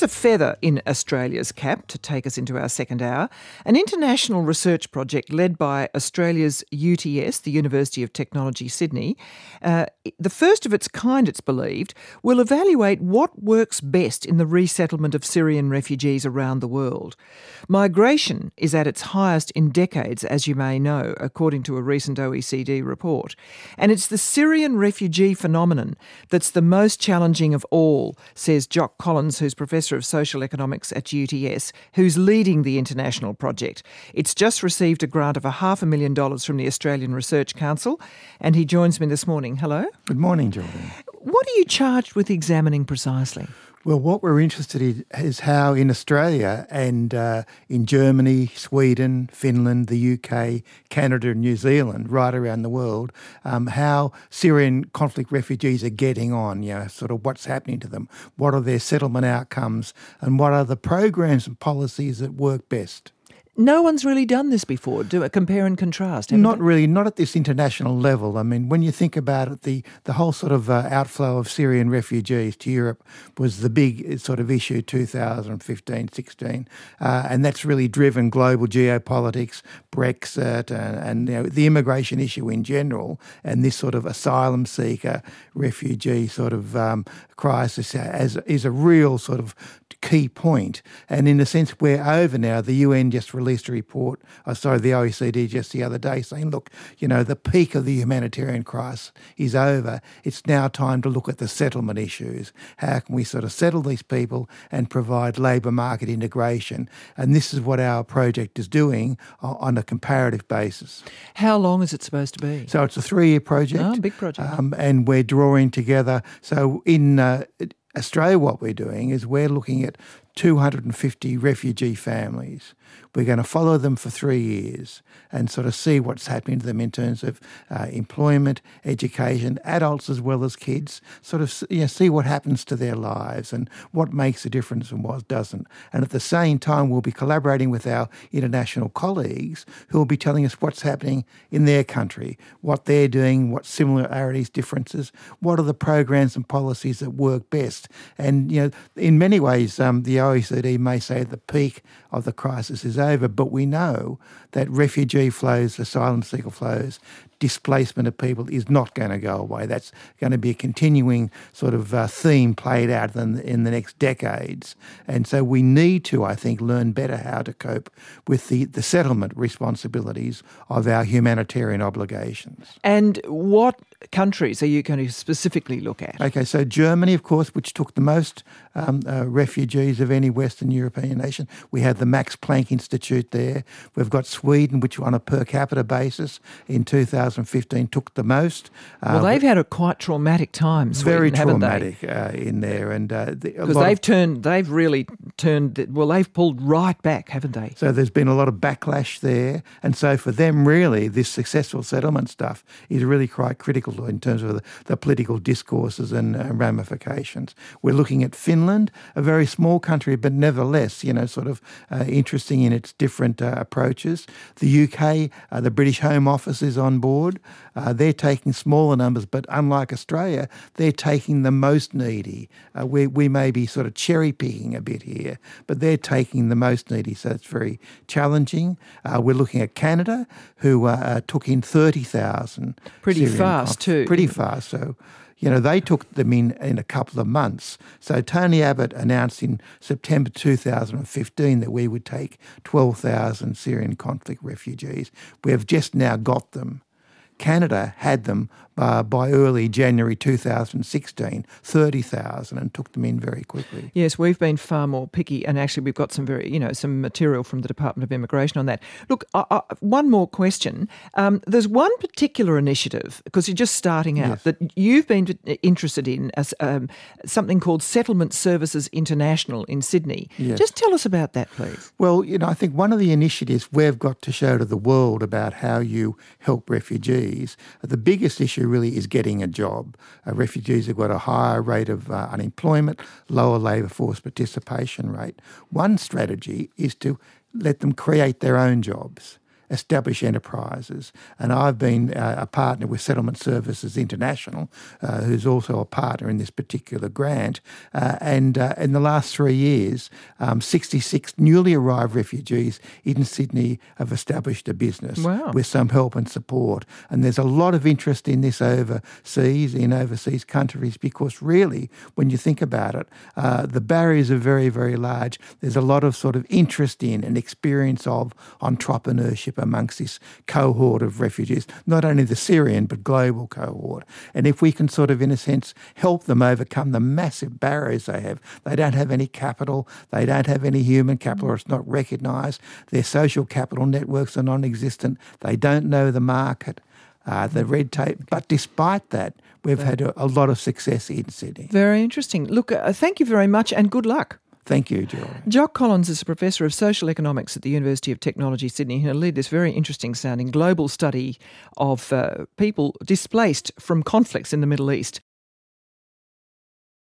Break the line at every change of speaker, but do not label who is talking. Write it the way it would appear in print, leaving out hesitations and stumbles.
a feather in Australia's cap to take us into our second hour. An international research project led by Australia's UTS, the University of Technology, Sydney, the first of its kind, it's believed, will evaluate what works best in the resettlement of Syrian refugees around the world. Migration is at its highest in decades, as you may know, according to a recent OECD report. And it's the Syrian refugee phenomenon that's the most challenging of all, says Jock Collins, who's Professor of Social Economics at UTS, who's leading the international project. It's just received a grant of $500,000 from the Australian Research Council, and he joins me this morning. Hello.
Good morning, Jordan.
What are you charged with examining precisely?
Well, what we're interested in is how in Australia and in Germany, Sweden, Finland, the UK, Canada and New Zealand, right around the world, how Syrian conflict refugees are getting on, sort of what's happening to them, what are their settlement outcomes, and what are the programs and policies that work best.
No one's really done this before. Do a compare and contrast.
Not really, not at this international level. I mean, when you think about it, the whole sort of outflow of Syrian refugees to Europe was the big sort of issue 2015-16, and that's really driven global geopolitics, Brexit, and the immigration issue in general, and this sort of asylum seeker, refugee sort of crisis is a real sort of key point. And in a sense, we're over now. The UN just released a report, the OECD just the other day saying, look, the peak of the humanitarian crisis is over. It's now time to look at the settlement issues. How can we sort of settle these people and provide labour market integration? And this is what our project is doing on a comparative basis.
How long is it supposed to be?
So it's a 3-year project.
Oh, big project.
And we're drawing together. So in Australia, what we're doing is we're looking at 250 refugee families. We're going to follow them for 3 years and sort of see what's happening to them in terms of employment, education, adults as well as kids, sort of see what happens to their lives and what makes a difference and what doesn't. And at the same time, we'll be collaborating with our international colleagues who will be telling us what's happening in their country, what they're doing, what similarities, differences, what are the programs and policies that work best. And, in many ways, the OECD may say the peak of the crisis is over, but we know that refugee flows, asylum seeker flows, displacement of people is not going to go away. That's going to be a continuing sort of theme played out in the next decades. And so we need to, I think, learn better how to cope with the settlement responsibilities of our humanitarian obligations.
And what countries are you going to specifically look at?
Okay, so Germany, of course, which took the most refugees of any Western European nation. We have the Max Planck Institute there. We've got Sweden, which on a per capita basis in 2015 took the most.
Well, they've had a quite traumatic time, Sweden,
very
haven't
traumatic in there. And
because they've pulled right back, haven't they?
So there's been a lot of backlash there. And so for them, really, this successful settlement stuff is really quite critical in terms of the political discourses and ramifications. We're looking at Finland, a very small country, but nevertheless, sort of interesting in its different approaches. The UK, the British Home Office is on board. They're taking smaller numbers, but unlike Australia, they're taking the most needy. We may be sort of cherry-picking a bit here, but they're taking the most needy, so it's very challenging. We're looking at Canada, who took in 30,000.
Pretty fast too.
Pretty fast, so... they took them in a couple of months. So Tony Abbott announced in September 2015 that we would take 12,000 Syrian conflict refugees. We have just now got them. Canada had them by early January 2016, 30,000, and took them in very quickly.
Yes, we've been far more picky, and actually we've got some some material from the Department of Immigration on that. Look, one more question. There's one particular initiative, because you're just starting out, that you've been interested in, as something called Settlement Services International in Sydney.
Yes.
Just tell us about that, please.
Well, I think one of the initiatives we've got to show to the world about how you help refugees, the biggest issue really is getting a job. Refugees have got a higher rate of unemployment, lower labour force participation rate. One strategy is to let them create their own jobs. establish enterprises. And I've been a partner with Settlement Services International, who's also a partner in this particular grant. And in the last 3 years, 66 newly arrived refugees in Sydney have established a business with some help and support. And there's a lot of interest in this overseas, in overseas countries, because really, when you think about it, the barriers are very, very large. There's a lot of sort of interest in and experience of entrepreneurship amongst this cohort of refugees, not only the Syrian but global cohort. And if we can sort of, in a sense, help them overcome the massive barriers they have. They don't have any capital, they don't have any human capital, or it's not recognised. Their social capital networks are non-existent. They don't know the market, the red tape. But despite that, we've had a lot of success in Sydney.
Very interesting. Look, thank you very much and good luck.
Thank you, Julie.
Jock Collins is a professor of social economics at the University of Technology, Sydney. He'll lead this very interesting sounding global study of people displaced from conflicts in the Middle East.